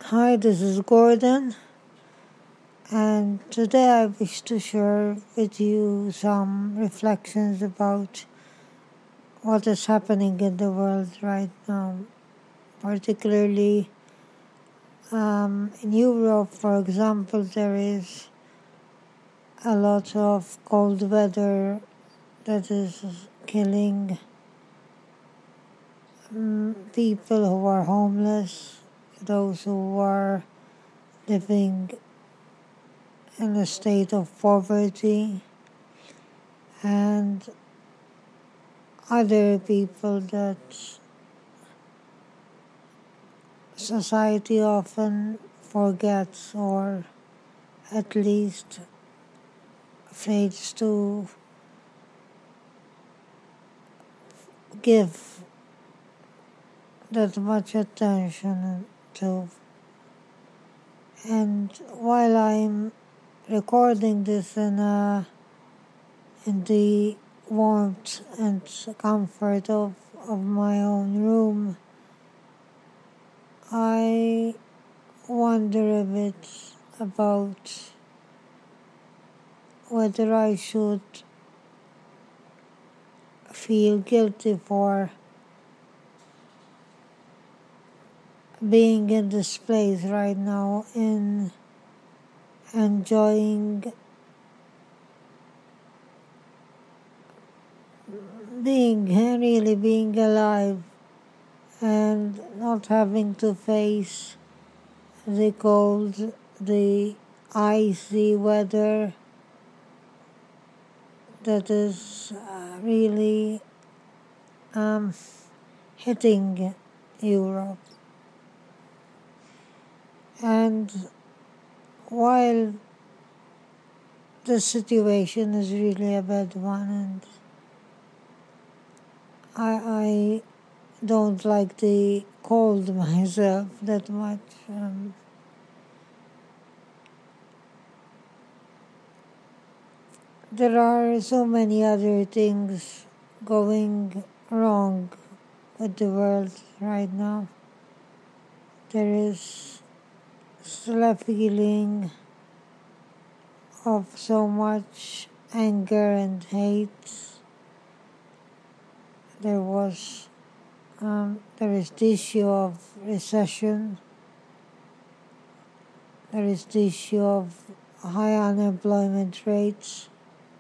Hi, this is Gordon, and today I wish to share with you some reflections about what is happening in the world right now, particularly in Europe, for example. There is a lot of cold weather that is killing people who are homeless, those who are living in a state of poverty, and other people that society often forgets, or at least fails to give that much attention to. And while I'm recording this in the warmth and comfort of my own room, I wonder a bit about whether I should feel guilty for being in this place right now, in enjoying being alive and not having to face the cold, the icy weather that is really hitting Europe. And while the situation is really a bad one, and I don't like the cold myself that much, there are so many other things going wrong with the world right now. There is still a feeling of so much anger and hate. There is the issue of recession. There is the issue of high unemployment rates.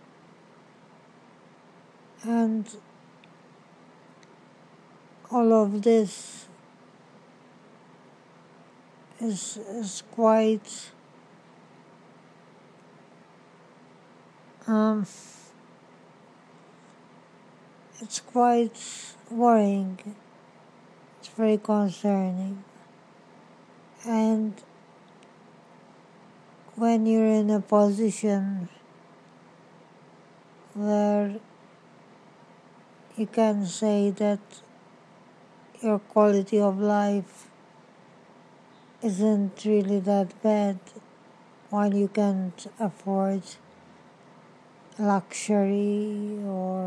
And all of this is quite it's quite worrying. It's very concerning. And when you're in a position where you can say that your quality of life isn't really that bad, while you can't afford luxury,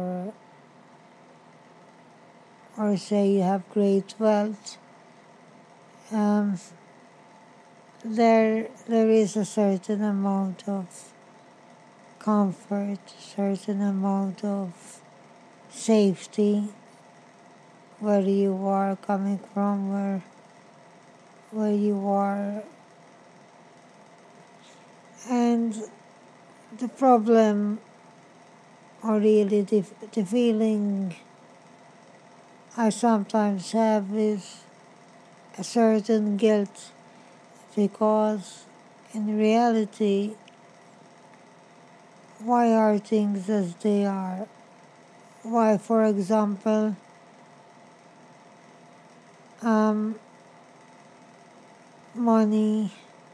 or say you have great wealth, there is a certain amount of comfort, certain amount of safety where you are coming from, where you are. And the problem, or really the feeling I sometimes have, is a certain guilt, because in reality, why are things as they are? Why, for example, money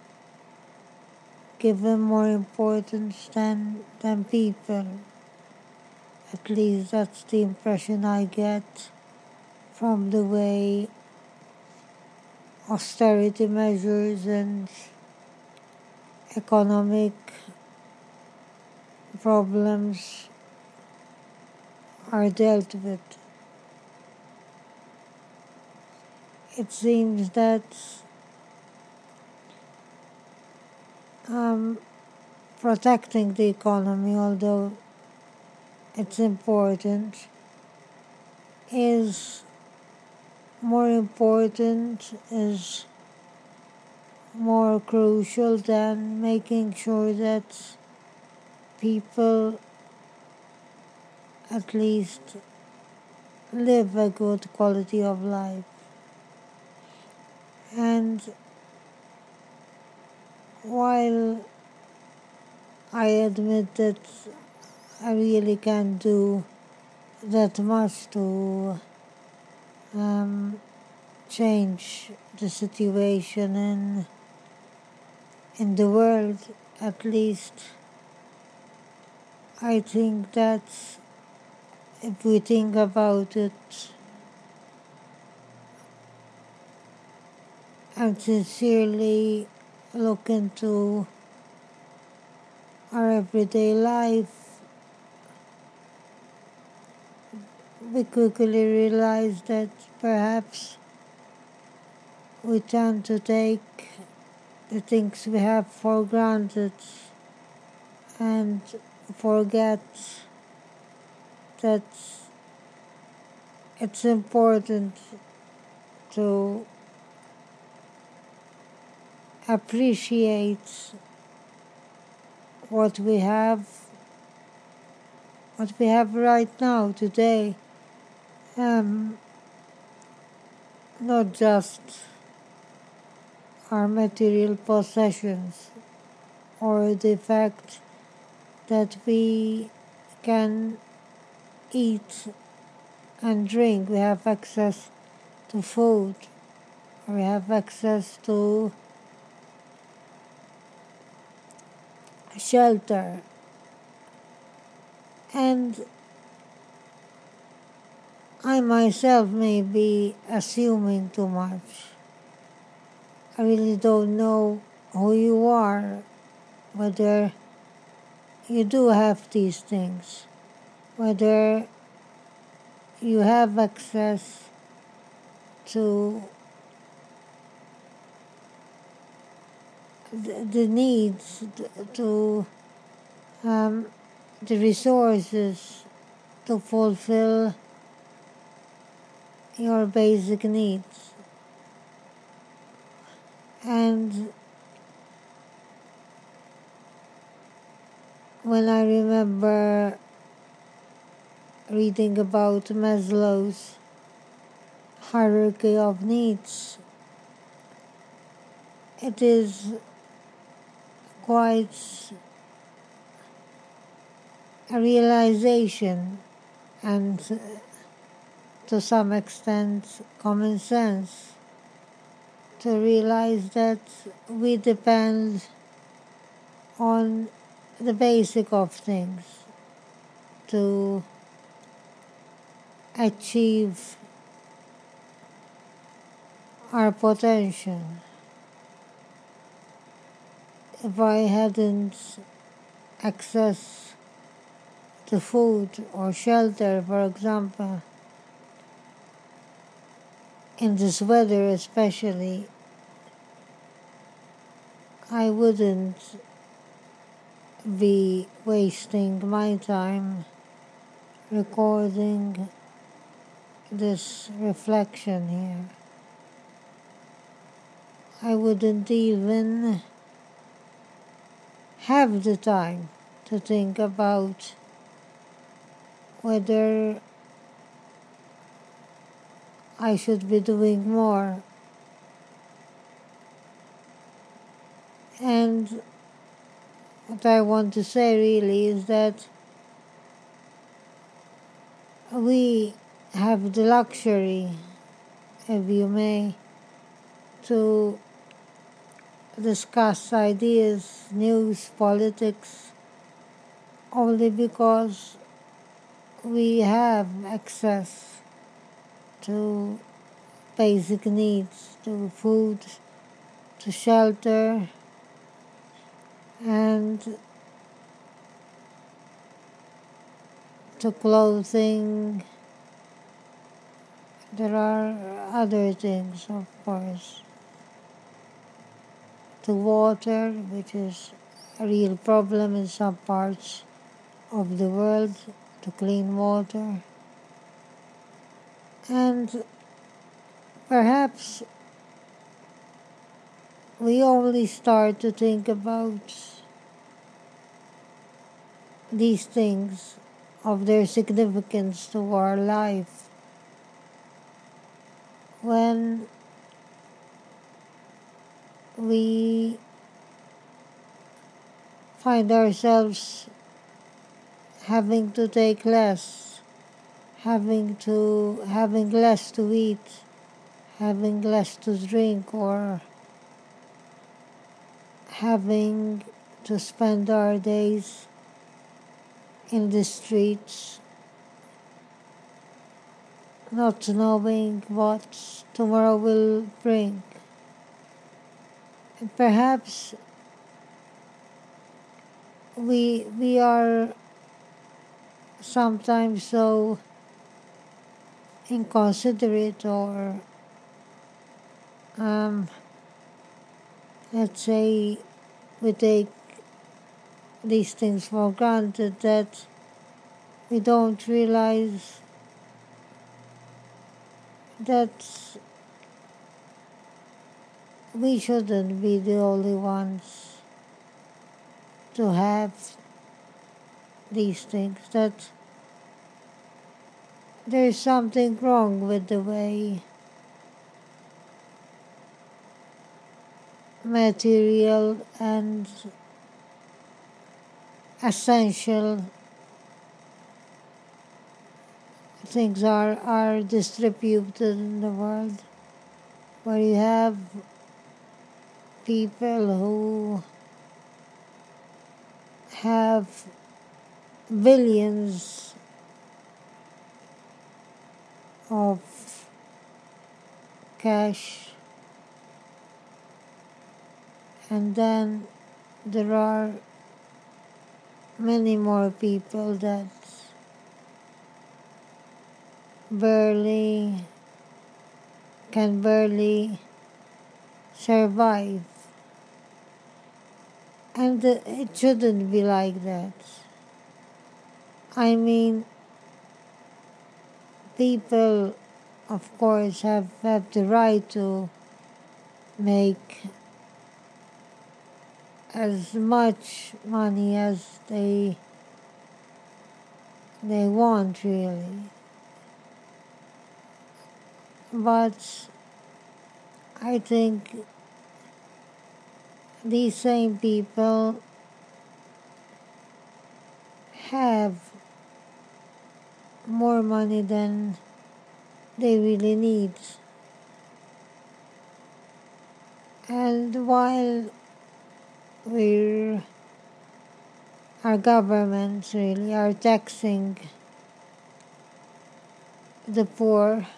given more importance than people? At least that's the impression I get from the way austerity measures and economic problems are dealt with. It seems that um, protecting the economy, although it's important, is more important, is more crucial than making sure that people at least live a good quality of life. And while I admit that I really can't do that much to change the situation in the world, at least I think that if we think about it and sincerely look into our everyday life, we quickly realize that perhaps we tend to take the things we have for granted and forget that it's important to appreciate what we have right now, today, not just our material possessions or the fact that we can eat and drink, we have access to food, we have access to shelter. And I myself may be assuming too much. I really don't know who you are, whether you do have these things, whether you have access to the needs, to the resources to fulfill your basic needs. And when I remember reading about Maslow's hierarchy of needs, it is quite a realization and to some extent common sense to realize that we depend on the basic of things to achieve our potential. If I hadn't access to food or shelter, for example, in this weather especially, I wouldn't be wasting my time recording this reflection here. I wouldn't even have the time to think about whether I should be doing more. And what I want to say really is that we have the luxury, if you may, to discuss ideas, news, politics, only because we have access to basic needs, to food, to shelter, and to clothing. There are other things, of course, to water, which is a real problem in some parts of the world to clean water. And perhaps we only start to think about these things of their significance to our life when we find ourselves having to take less, having less to eat, having less to drink, or having to spend our days in the streets, not knowing what tomorrow will bring. And perhaps we are sometimes so inconsiderate, or let's say we take these things for granted that we don't realize that we shouldn't be the only ones to have these things, that there's something wrong with the way material and essential things are distributed in the world, where you have people who have billions of cash, and then there are many more people that can barely survive. And it shouldn't be like that. I mean, people, of course, have the right to make as much money as they want, really. But I think these same people have more money than they really need. And while our governments really are taxing the poor,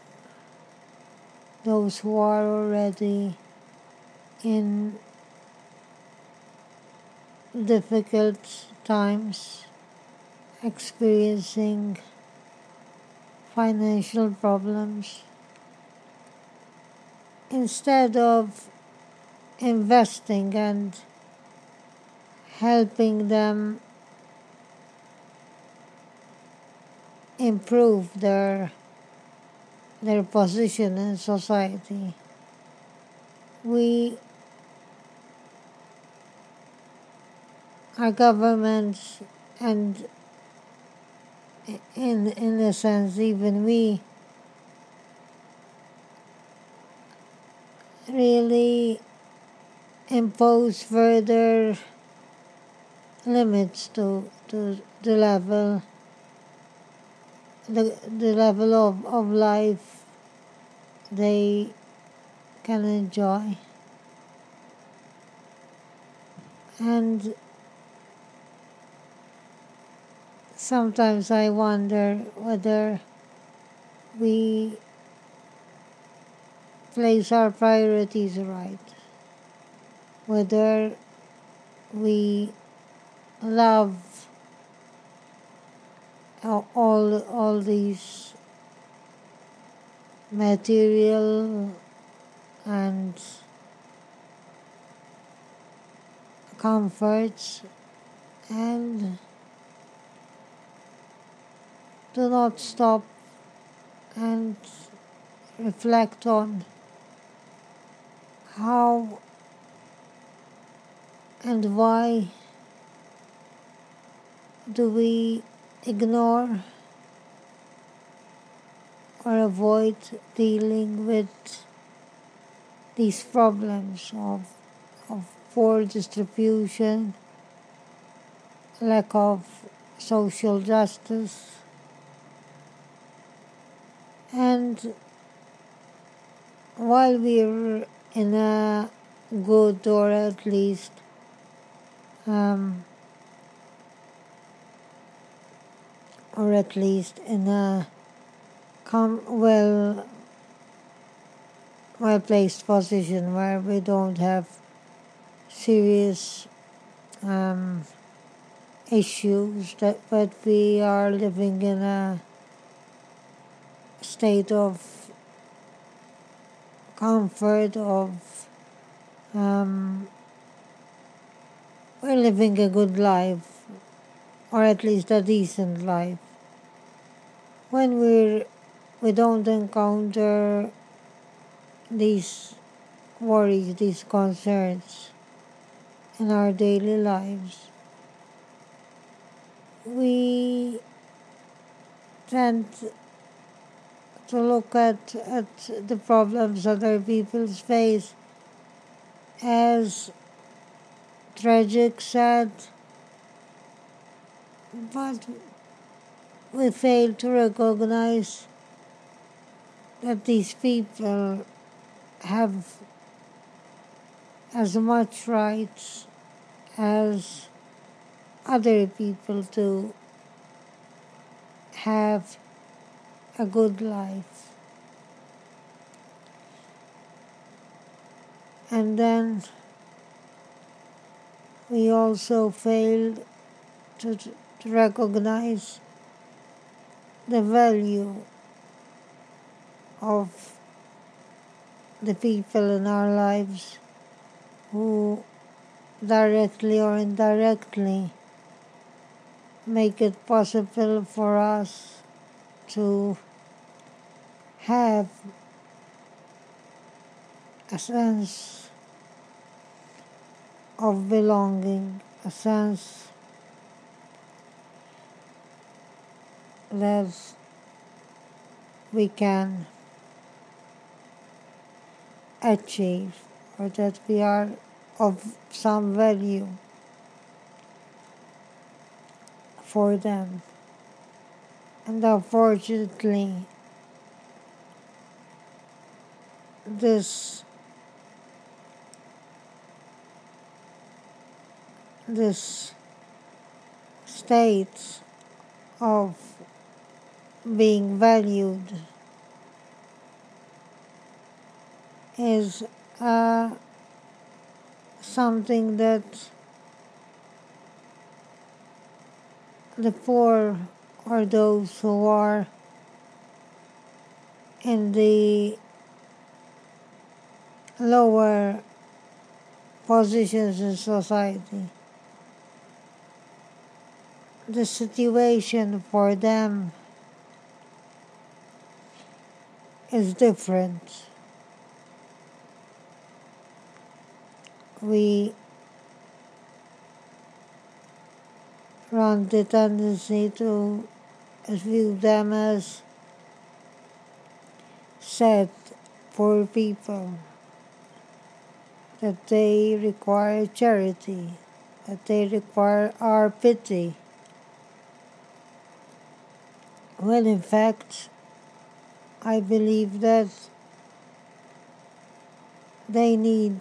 those who are already in difficult times, experiencing financial problems, instead of investing and helping them improve their position in society, our governments, and in a sense even we, really impose further limits to the level of life they can enjoy. And sometimes I wonder whether we place our priorities right, whether we love all these material and comforts, and do not stop and reflect on how and why do we ignore or avoid dealing with these problems of poor distribution, lack of social justice, and while we're in a good, or at least in a well-placed position where we don't have serious issues, but we are living in a state of comfort, we're living a good life, or at least a decent life. When we don't encounter these worries, these concerns in our daily lives, we tend to look at the problems other people face as tragic, sad, but we fail to recognize that these people have as much rights as other people to have a good life. And then we also fail to recognize the value of the people in our lives who directly or indirectly make it possible for us to have a sense of belonging, a sense that we can achieve, or that we are of some value for them. And unfortunately, this state of being valued is something that the poor, or those who are in the lower positions in society, the situation for them is different. We run the tendency to view them as sad, poor people, that they require charity, that they require our pity, when in fact I believe that they need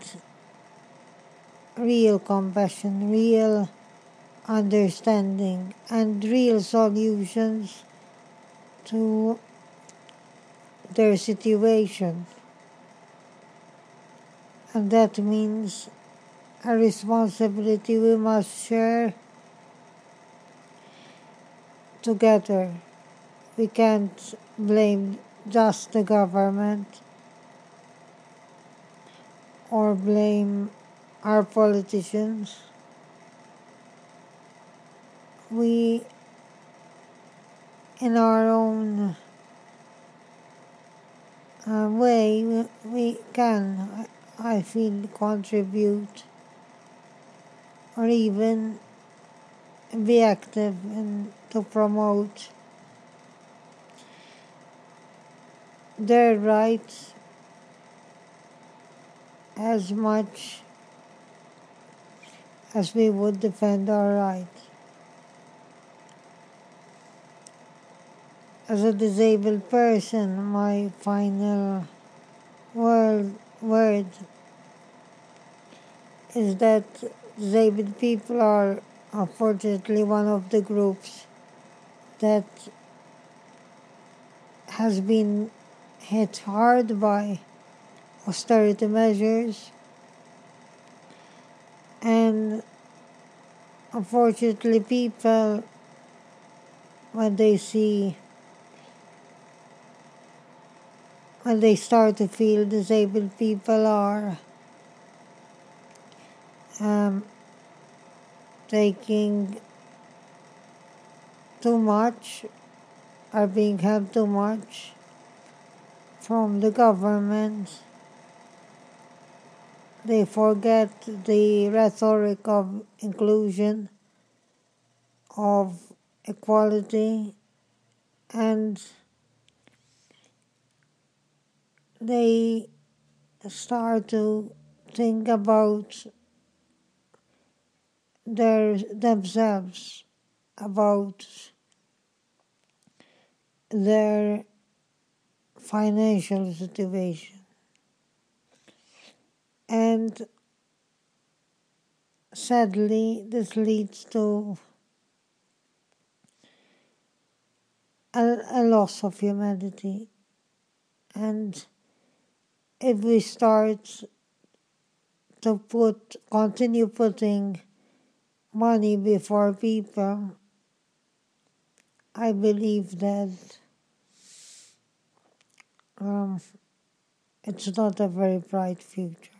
real compassion, real understanding, and real solutions to their situation. And that means a responsibility we must share together. We can't blame just the government or blame our politicians. we, in our own way, we can, I feel, contribute or even be active and to promote their rights as much as we would defend our rights. As a disabled person, my final word is that disabled people are unfortunately one of the groups that has been hit hard by austerity measures, and unfortunately people, when they start to feel disabled people are taking too much, are being held too much from the government, they forget the rhetoric of inclusion, of equality, and they start to think about themselves, about their financial situation. And sadly, this leads to a loss of humanity. And if we start to continue putting money before people, I believe that it's not a very bright future.